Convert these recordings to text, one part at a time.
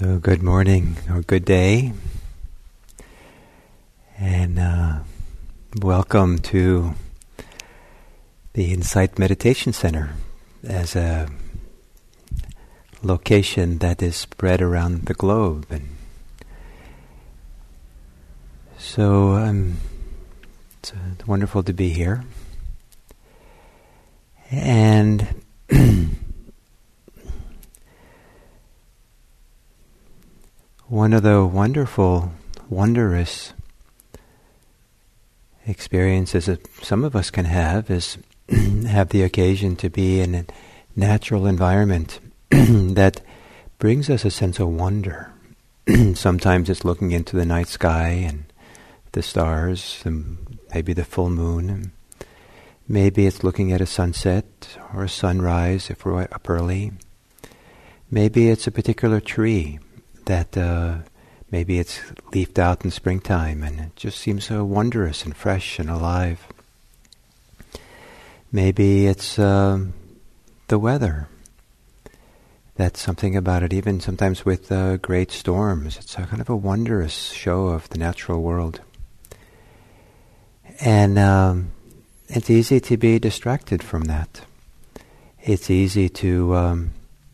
So good morning or good day, and welcome to the Insight Meditation Center as a location that is spread around the globe. And so it's wonderful to be here. And one of the wondrous experiences that some of us can have is have the occasion to be in a natural environment that brings us a sense of wonder. Sometimes it's looking into the night sky and the stars, and maybe the full moon. And maybe it's looking at a sunset or a sunrise if we're up early. Maybe it's a particular tree that maybe it's leafed out in springtime and it just seems so wondrous and fresh and alive. Maybe it's the weather. That's something about it. Even sometimes with great storms, it's a kind of a wondrous show of the natural world. And it's easy to be distracted from that. It's easy to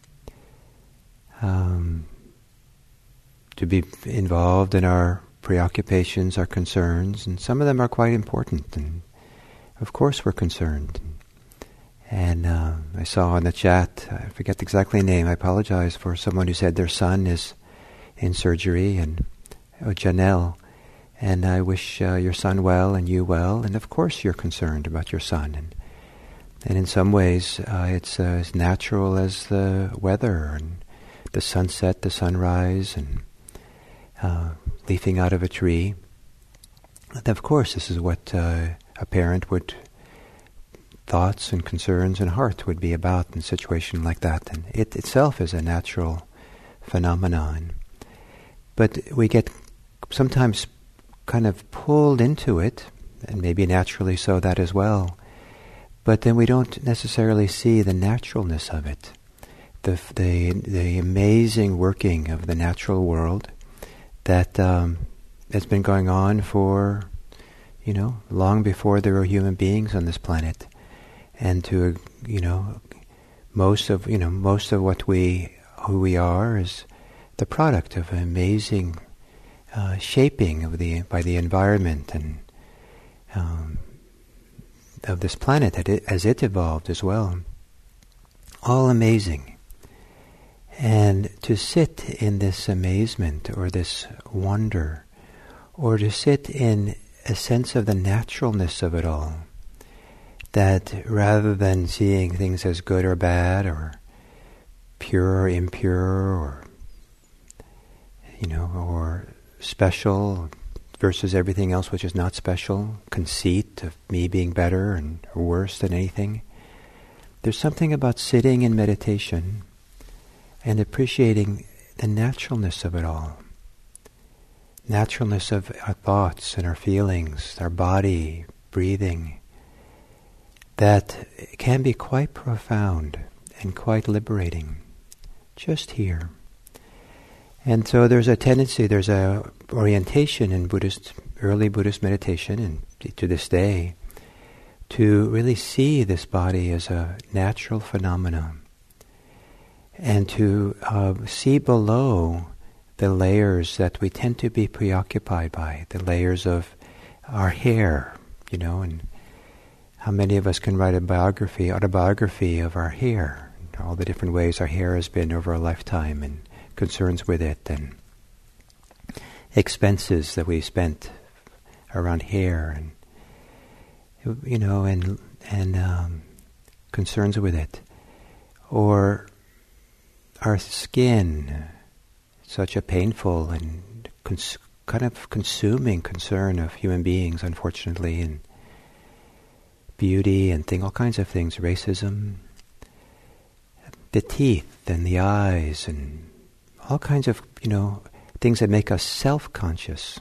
be involved in our preoccupations, our concerns, and some of them are quite important, and of course we're concerned. And I saw on the chat, I forget exactly the name, I apologize, for someone who said their son is in surgery, and Janelle, and I wish your son well and you well, and of course you're concerned about your son. And in some ways it's as natural as the weather and the sunset, the sunrise, and leafing out of a tree. And of course, this is what a parent would, thoughts and concerns and heart would be about in a situation like that. And it itself is a natural phenomenon. But we get sometimes kind of pulled into it, and maybe naturally so that as well. But then we don't necessarily see the naturalness of it. The amazing working of the natural world that has been going on for, long before there were human beings on this planet, and to, most of what who we are is the product of an amazing shaping by the environment and of this planet as it evolved as well. All amazing. And to sit in this amazement or this wonder, or to sit in a sense of the naturalness of it all, that rather than seeing things as good or bad, or pure or impure, or or special versus everything else which is not special, conceit of me being better and worse than anything, there's something about sitting in meditation and appreciating the naturalness of it all. Naturalness of our thoughts and our feelings, our body, breathing, that can be quite profound and quite liberating, just here. And so there's a tendency, there's a orientation in early Buddhist meditation, and to this day, to really see this body as a natural phenomenon, and to see below the layers that we tend to be preoccupied by, the layers of our hair, and how many of us can write autobiography of our hair, and all the different ways our hair has been over a lifetime, and concerns with it, and expenses that we spent around hair, and concerns with it, or our skin, such a painful and kind of consuming concern of human beings, unfortunately, and beauty and all kinds of things, racism, the teeth and the eyes, and all kinds of, things that make us self-conscious.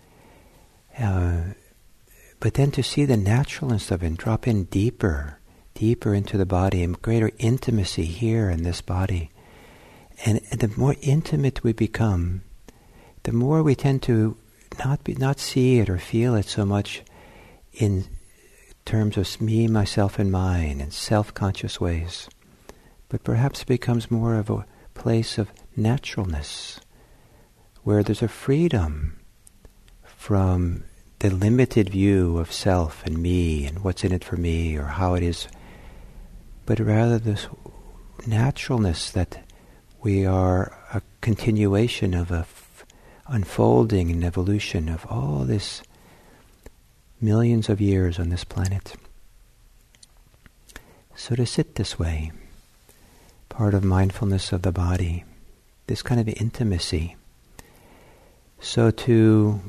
But then to see the naturalness of it, and drop in deeper into the body, and greater intimacy here in this body, And the more intimate we become, the more we tend to not see it or feel it so much in terms of me, myself, and mine, and self-conscious ways, but perhaps it becomes more of a place of naturalness, where there's a freedom from the limited view of self and me and what's in it for me or how it is, but rather this naturalness that we are a continuation of a unfolding and evolution of all this millions of years on this planet. So to sit this way, part of mindfulness of the body, this kind of intimacy. So to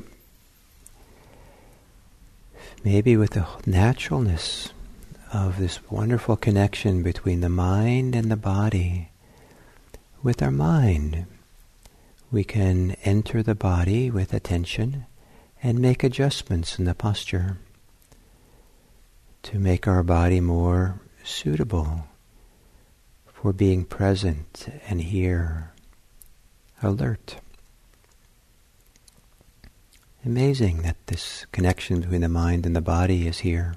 maybe with the naturalness of this wonderful connection between the mind and the body, with our mind, we can enter the body with attention and make adjustments in the posture to make our body more suitable for being present and here, alert. Amazing that this connection between the mind and the body is here.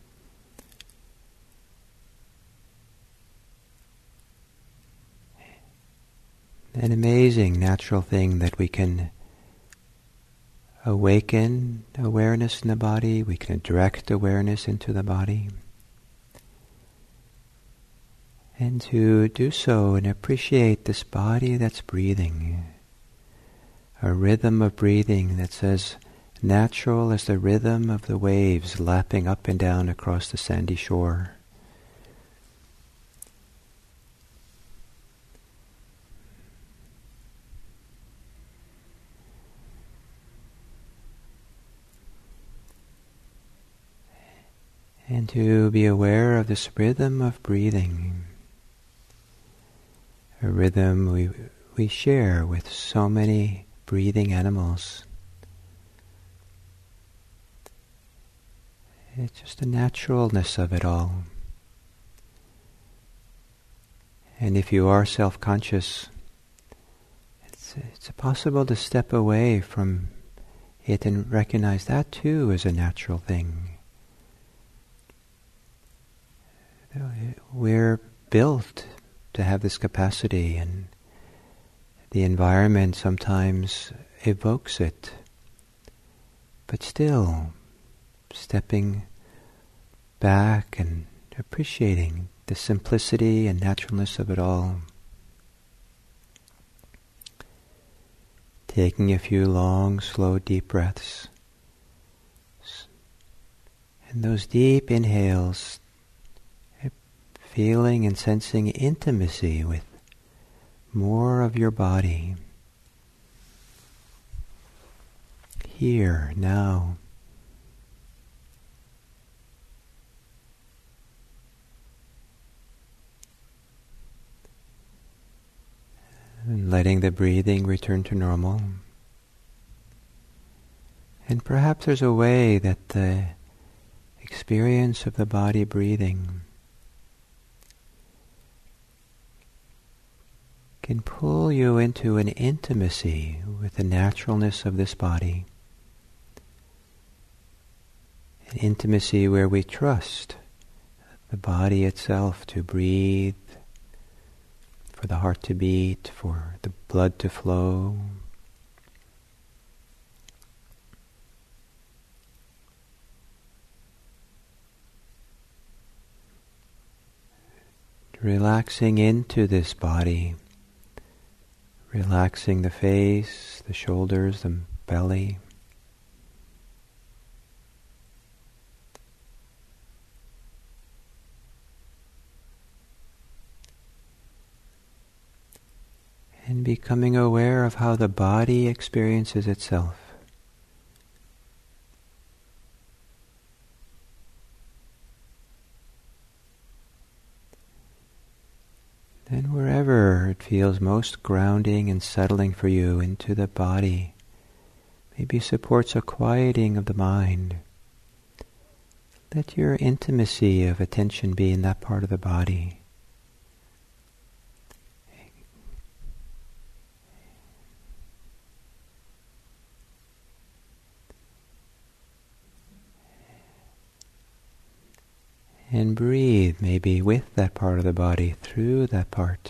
An amazing natural thing that we can awaken awareness in the body, we can direct awareness into the body. And to do so and appreciate this body that's breathing, a rhythm of breathing that's as natural as the rhythm of the waves lapping up and down across the sandy shore. And to be aware of this rhythm of breathing, a rhythm we share with so many breathing animals. It's just the naturalness of it all. And if you are self-conscious, it's possible to step away from it and recognize that too is a natural thing. We're built to have this capacity, and the environment sometimes evokes it. But still, stepping back and appreciating the simplicity and naturalness of it all. Taking a few long, slow, deep breaths. And those deep inhales, feeling and sensing intimacy with more of your body. Here, now. And letting the breathing return to normal. And perhaps there's a way that the experience of the body breathing can pull you into an intimacy with the naturalness of this body. An intimacy where we trust the body itself to breathe, for the heart to beat, for the blood to flow. Relaxing into this body. Relaxing the face, the shoulders, the belly. And becoming aware of how the body experiences itself. Then wherever it feels most grounding and settling for you into the body, maybe supports a quieting of the mind. Let your intimacy of attention be in that part of the body. And breathe maybe with that part of the body, through that part.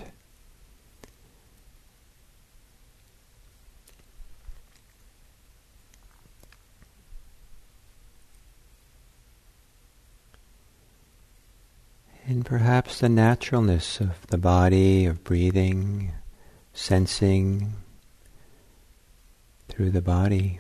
And perhaps the naturalness of the body, of breathing, sensing through the body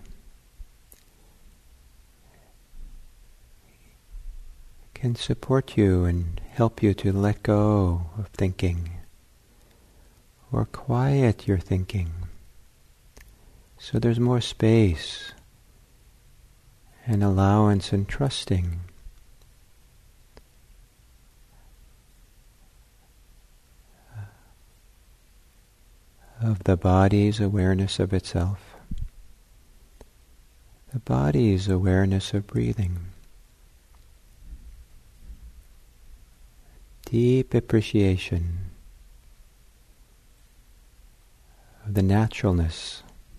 can support you and help you to let go of thinking or quiet your thinking so there's more space and allowance and trusting of the body's awareness of itself, the body's awareness of breathing. Deep appreciation of the naturalness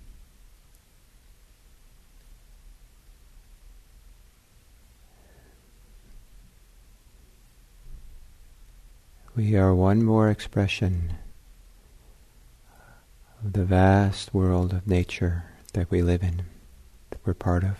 we are one more expression of the vast world of nature that we live in, that we're part of.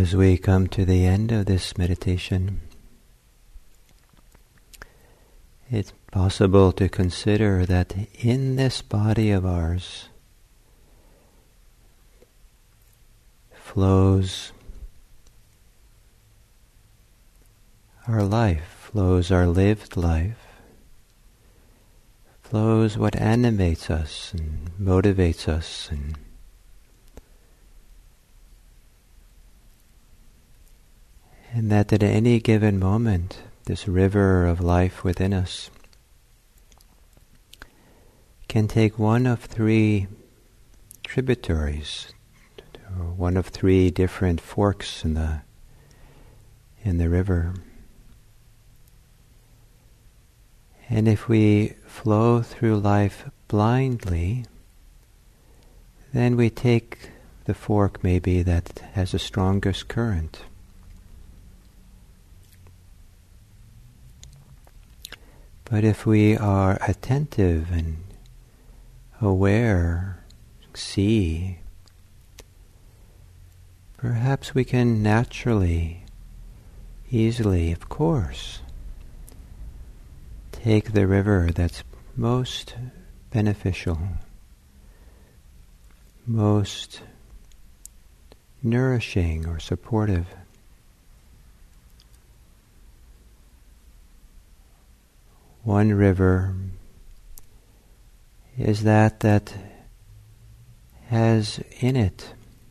As we come to the end of this meditation, it's possible to consider that in this body of ours flows our life, flows our lived life, flows what animates us and motivates us, and that at any given moment, this river of life within us can take one of three tributaries, or one of three different forks in the river. And if we flow through life blindly, then we take the fork maybe that has the strongest current. But if we are attentive and aware, see, perhaps we can naturally, easily, of course, take the river that's most beneficial, most nourishing or supportive. One river is that has in it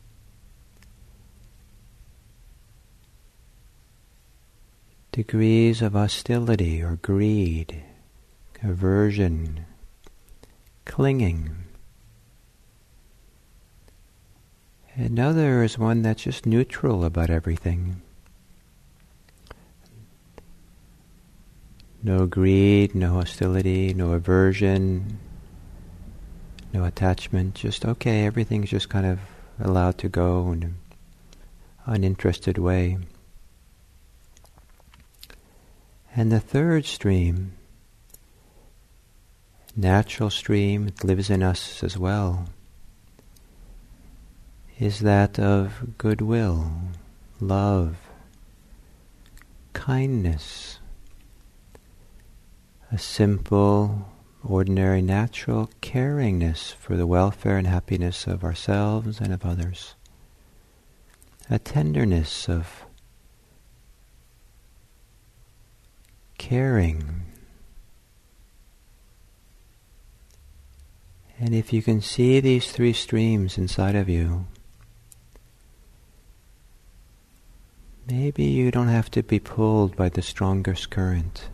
degrees of hostility or greed, aversion, clinging. Another is one that's just neutral about everything. No greed, no hostility, no aversion, no attachment, just okay, everything's just kind of allowed to go in an uninterested way. And the third stream, natural stream, it lives in us as well, is that of goodwill, love, kindness, a simple, ordinary, natural caringness for the welfare and happiness of ourselves and of others, a tenderness of caring. And if you can see these three streams inside of you, maybe you don't have to be pulled by the strongest current,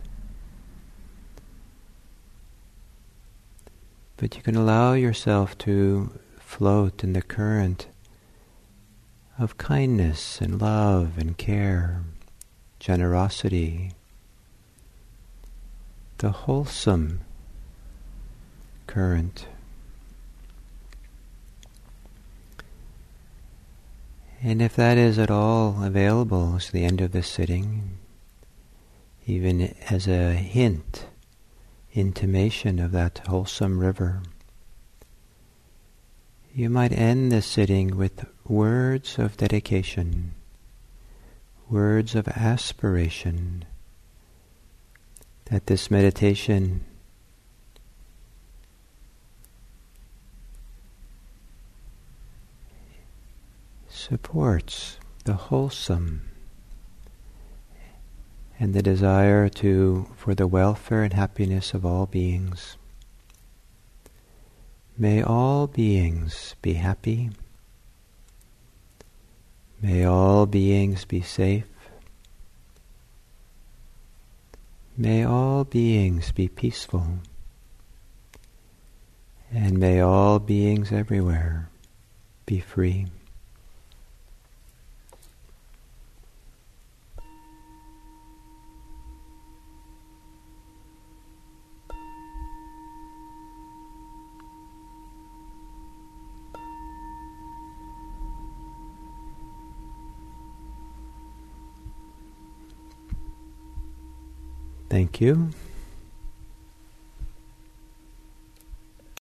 but you can allow yourself to float in the current of kindness and love and care, generosity, the wholesome current. And if that is at all available as the end of this sitting, even as a hint, intimation of that wholesome river, you might end this sitting with words of dedication, words of aspiration, that this meditation supports the wholesome and the desire for the welfare and happiness of all beings. May all beings be happy. May all beings be safe. May all beings be peaceful. And may all beings everywhere be free. Thank you.